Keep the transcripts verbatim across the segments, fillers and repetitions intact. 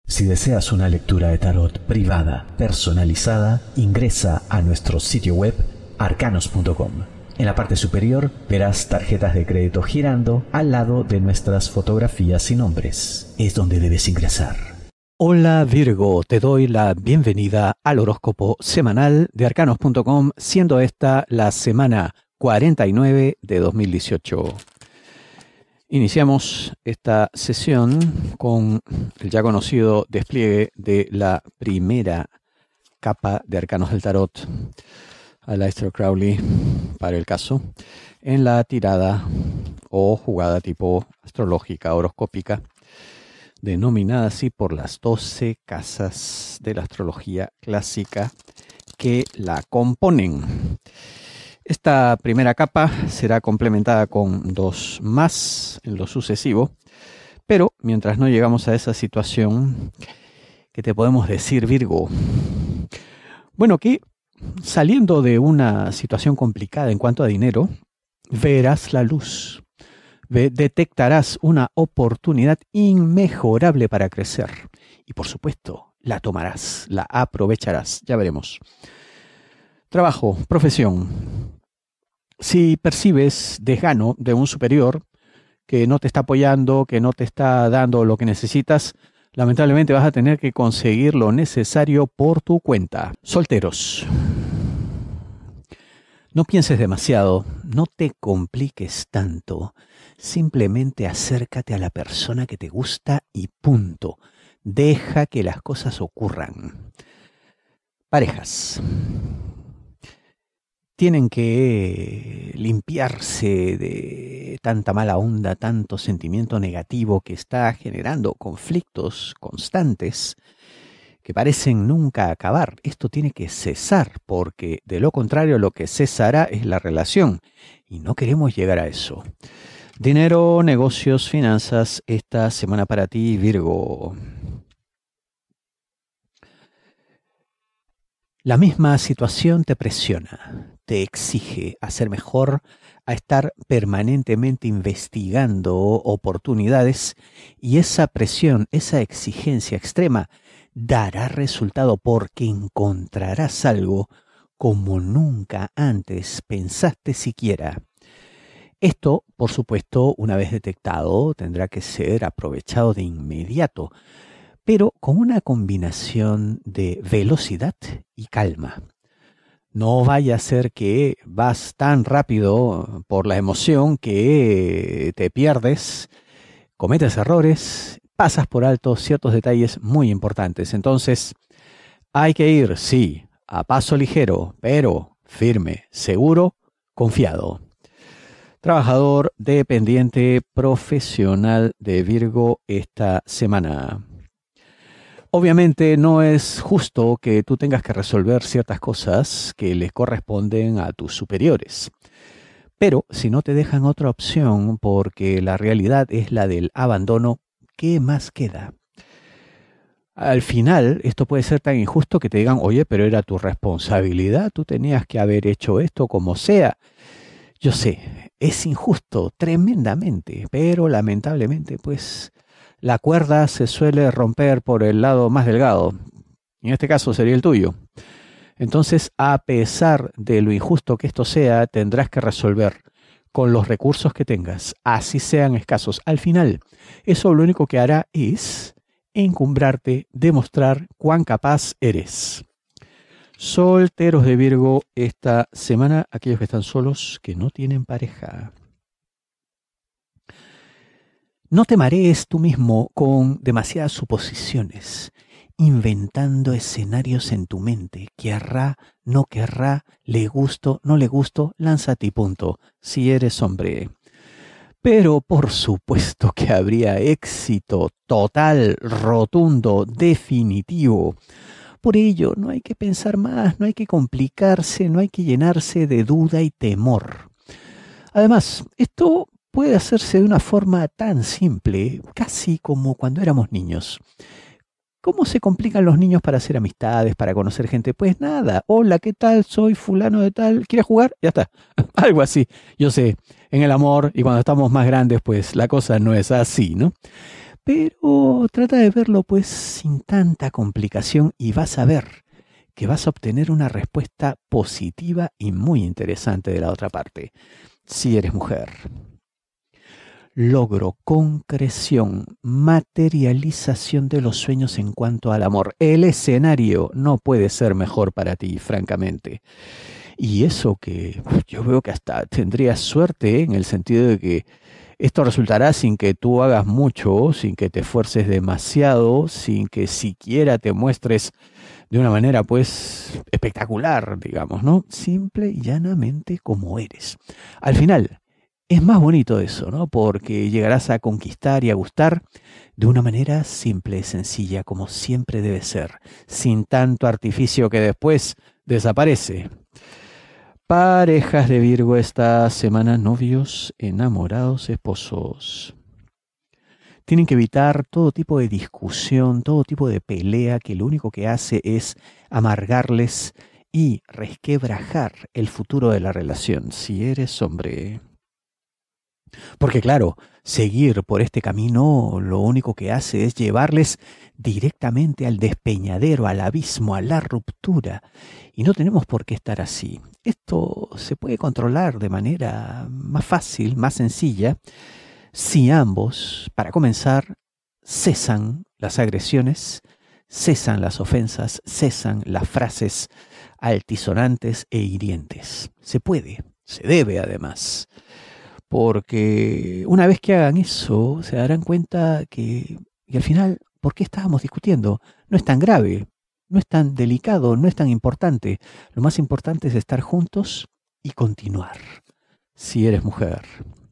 Si deseas una lectura de tarot privada, personalizada, ingresa a nuestro sitio web arcanos punto com. En la parte superior verás tarjetas de crédito girando al lado de nuestras fotografías y nombres. Es donde debes ingresar. Hola Virgo, te doy la bienvenida al horóscopo semanal de arcanos punto com, siendo esta la semana cuarenta y nueve de dos mil dieciocho. Iniciamos esta sesión con el ya conocido despliegue de la primera capa de arcanos del tarot, Aleister Crowley, para el caso, en la tirada o jugada tipo astrológica, horoscópica, denominada así por las doce casas de la astrología clásica que la componen. Esta primera capa será complementada con dos más en lo sucesivo, pero mientras no llegamos a esa situación, ¿qué te podemos decir, Virgo? Bueno, que saliendo de una situación complicada en cuanto a dinero, verás la luz, Ve, detectarás una oportunidad inmejorable para crecer y, por supuesto, la tomarás, la aprovecharás, ya veremos. Trabajo, profesión. Si percibes desgano de un superior que no te está apoyando, que no te está dando lo que necesitas, lamentablemente vas a tener que conseguir lo necesario por tu cuenta. Solteros. No pienses demasiado, no te compliques tanto. Simplemente acércate a la persona que te gusta y punto. Deja que las cosas ocurran. Parejas. Tienen que limpiarse de tanta mala onda, tanto sentimiento negativo que está generando conflictos constantes que parecen nunca acabar. Esto tiene que cesar, porque de lo contrario lo que cesará es la relación y no queremos llegar a eso. Dinero, negocios, finanzas, esta semana para ti, Virgo. La misma situación te presiona, te exige a ser mejor, a estar permanentemente investigando oportunidades, y esa presión, esa exigencia extrema dará resultado porque encontrarás algo como nunca antes pensaste siquiera. Esto, por supuesto, una vez detectado, tendrá que ser aprovechado de inmediato, pero con una combinación de velocidad y calma. No vaya a ser que vas tan rápido por la emoción que te pierdes, cometes errores, pasas por alto ciertos detalles muy importantes. Entonces, hay que ir, sí, a paso ligero, pero firme, seguro, confiado. Trabajador dependiente profesional de Virgo esta semana. Obviamente no es justo que tú tengas que resolver ciertas cosas que les corresponden a tus superiores. Pero si no te dejan otra opción porque la realidad es la del abandono, ¿qué más queda? Al final, esto puede ser tan injusto que te digan, oye, pero era tu responsabilidad, tú tenías que haber hecho esto como sea. Yo sé, es injusto, tremendamente, pero lamentablemente, pues, la cuerda se suele romper por el lado más delgado. En este caso sería el tuyo. Entonces, a pesar de lo injusto que esto sea, tendrás que resolver con los recursos que tengas, así sean escasos. Al final, eso lo único que hará es encumbrarte, demostrar cuán capaz eres. Solteros de Virgo esta semana, aquellos que están solos, que no tienen pareja. No te marees tú mismo con demasiadas suposiciones, inventando escenarios en tu mente. Querrá, no querrá, le gusto, no le gusto, lánzate y punto, si eres hombre. Pero por supuesto que habría éxito total, rotundo, definitivo. Por ello, no hay que pensar más, no hay que complicarse, no hay que llenarse de duda y temor. Además, esto puede hacerse de una forma tan simple, casi como cuando éramos niños. ¿Cómo se complican los niños para hacer amistades, para conocer gente? Pues nada, hola, ¿qué tal? Soy fulano de tal, ¿quieres jugar? Ya está, algo así. Yo sé, en el amor y cuando estamos más grandes, pues la cosa no es así, ¿no? Pero trata de verlo pues sin tanta complicación y vas a ver que vas a obtener una respuesta positiva y muy interesante de la otra parte, si eres mujer. Logro, concreción, materialización de los sueños en cuanto al amor. El escenario no puede ser mejor para ti, francamente. Y eso que yo veo que hasta tendrías suerte, ¿eh? En el sentido de que esto resultará sin que tú hagas mucho, sin que te esfuerces demasiado, sin que siquiera te muestres de una manera pues espectacular, digamos, ¿no? Simple y llanamente como eres. Al final, es más bonito eso, ¿no? Porque llegarás a conquistar y a gustar de una manera simple y sencilla, como siempre debe ser, sin tanto artificio que después desaparece. Parejas de Virgo esta semana, novios, enamorados, esposos. Tienen que evitar todo tipo de discusión, todo tipo de pelea que lo único que hace es amargarles y resquebrajar el futuro de la relación, si eres hombre. Porque claro, seguir por este camino lo único que hace es llevarles directamente al despeñadero, al abismo, a la ruptura. Y no tenemos por qué estar así. Esto se puede controlar de manera más fácil, más sencilla, si ambos, para comenzar, cesan las agresiones, cesan las ofensas, cesan las frases altisonantes e hirientes. Se puede, se debe además. Porque una vez que hagan eso, se darán cuenta que, y al final, ¿por qué estábamos discutiendo? No es tan grave, no es tan delicado, no es tan importante. Lo más importante es estar juntos y continuar, si eres mujer.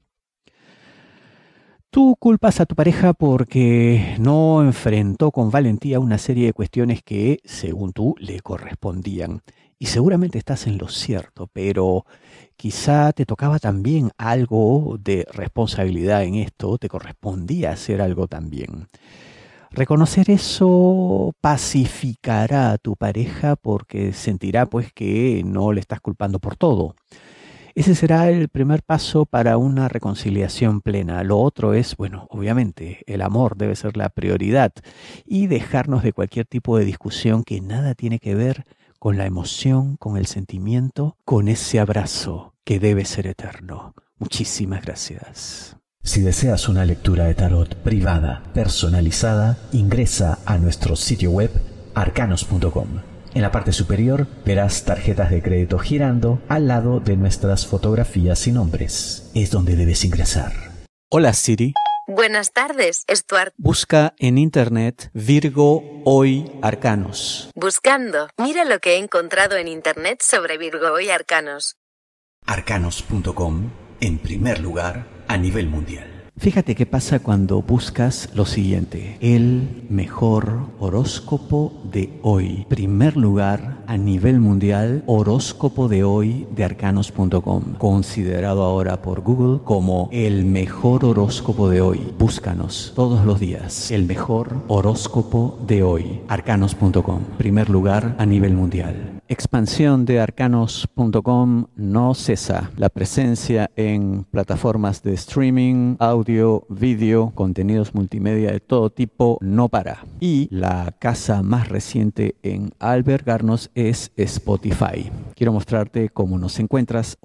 Tú culpas a tu pareja porque no enfrentó con valentía una serie de cuestiones que, según tú, le correspondían. Y seguramente estás en lo cierto, pero quizá te tocaba también algo de responsabilidad en esto, te correspondía hacer algo también. Reconocer eso pacificará a tu pareja porque sentirá pues que no le estás culpando por todo. Ese será el primer paso para una reconciliación plena. Lo otro es, bueno, obviamente, el amor debe ser la prioridad y dejarnos de cualquier tipo de discusión que nada tiene que ver con la emoción, con el sentimiento, con ese abrazo que debe ser eterno. Muchísimas gracias. Si deseas una lectura de tarot privada, personalizada, ingresa a nuestro sitio web arcanos punto com. En la parte superior verás tarjetas de crédito girando al lado de nuestras fotografías y nombres. Es donde debes ingresar. Hola Siri. Buenas tardes, Stuart. Busca en internet Virgo Hoy Arcanos. Buscando. Mira lo que he encontrado en internet sobre Virgo Hoy Arcanos. arcanos punto com, en primer lugar a nivel mundial. Fíjate qué pasa cuando buscas lo siguiente: el mejor horóscopo de hoy. Primer lugar a nivel mundial, horóscopo de hoy de arcanos punto com. Considerado ahora por Google como el mejor horóscopo de hoy. Búscanos todos los días. El mejor horóscopo de hoy. arcanos punto com. Primer lugar a nivel mundial. Expansión de arcanos punto com no cesa. La presencia en plataformas de streaming, audio, vídeo, contenidos multimedia de todo tipo no para. Y la casa más reciente en albergarnos es Spotify. Quiero mostrarte cómo nos encuentras.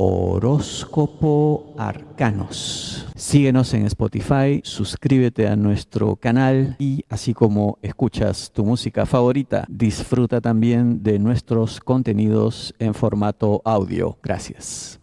Horóscopo Arcanos. Síguenos en Spotify, suscríbete a nuestro canal y así como escuchas tu música favorita, disfruta también de nuestros contenidos en formato audio. Gracias.